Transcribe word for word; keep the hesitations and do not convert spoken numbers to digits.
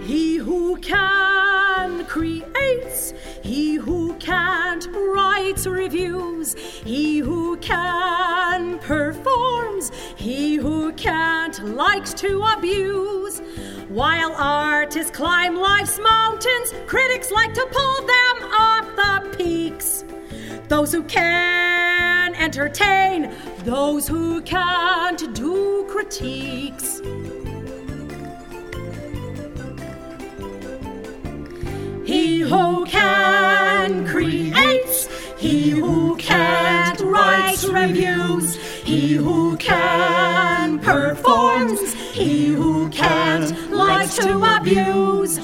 He who can creates, he who can't writes reviews, he who can performs, he who can't likes to abuse. While artists climb life's mountains, critics like to pull them off the peaks. Those who can entertain, those who can't do critiques. He who can creates, he who can't writes reviews, he who can performs, he who can't likes to abuse.